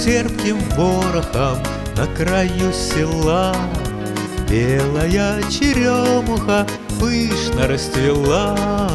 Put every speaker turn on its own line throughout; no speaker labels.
терпким ворохом на краю села белая черемуха пышно расцвела.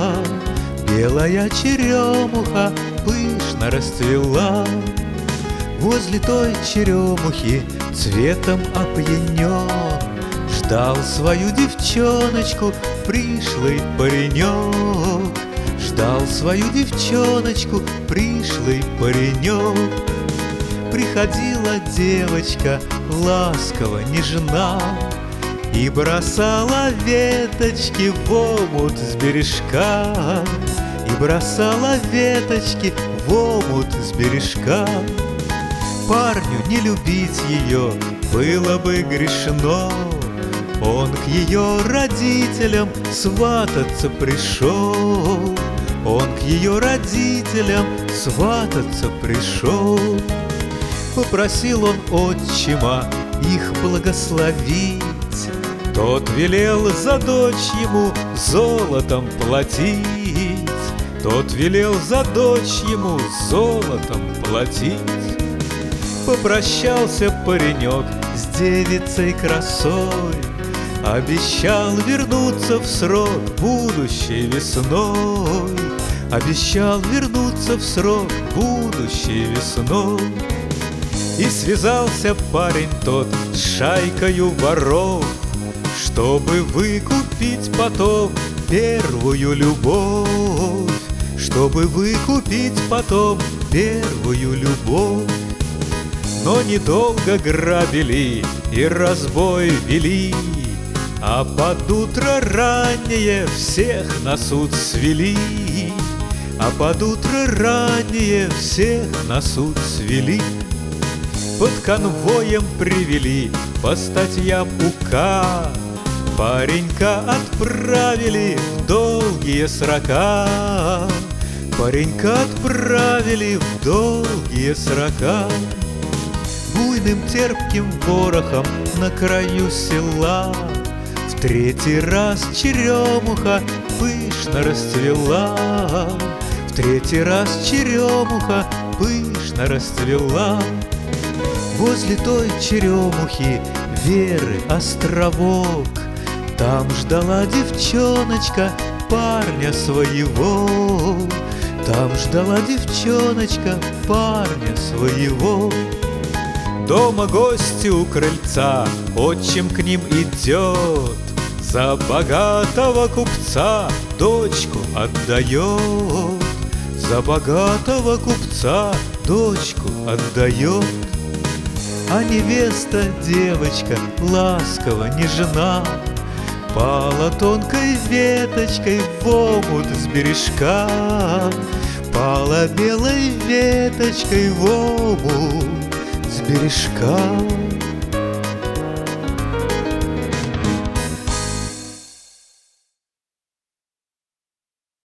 Белая черемуха пышно расцвела. Возле той черемухи цветом опьянен ждал свою девчоночку пришлый паренек. Ждал свою девчоночку пришлый паренек. Приходила девочка ласково, нежна и бросала веточки в омут с бережка. И бросала веточки в омут с бережка. Парню не любить ее было бы грешно. Он к ее родителям свататься пришел. Он к ее родителям свататься пришел. Попросил он отчима их благословить. Тот велел за дочь ему золотом платить. Тот велел за дочь ему золотом платить. Попрощался паренек с девицей красой. Обещал вернуться в срок будущей весной. Обещал вернуться в срок будущей весной. И связался парень тот с шайкою воров, чтобы выкупить потом первую любовь. Чтобы выкупить потом первую любовь. Но недолго грабили и разбой вели, а под утро раннее всех на суд свели. А под утро раннее всех на суд свели. Под конвоем привели по статьям УК. Паренька отправили в долгие срока. Паренька отправили в долгие срока. Буйным терпким ворохом на краю села в третий раз черемуха пышно расцвела. В третий раз черемуха пышно расцвела. Возле той черемухи Веры островок. Там ждала девчоночка парня своего. Там ждала девчоночка парня своего. Дома гости у крыльца, отчим к ним идет. За богатого купца дочку отдает. За богатого купца дочку отдает. А невеста, девочка, ласково, нежна, пала тонкой веточкой в омут с бережка. Пала белой веточкой в омут с бережка.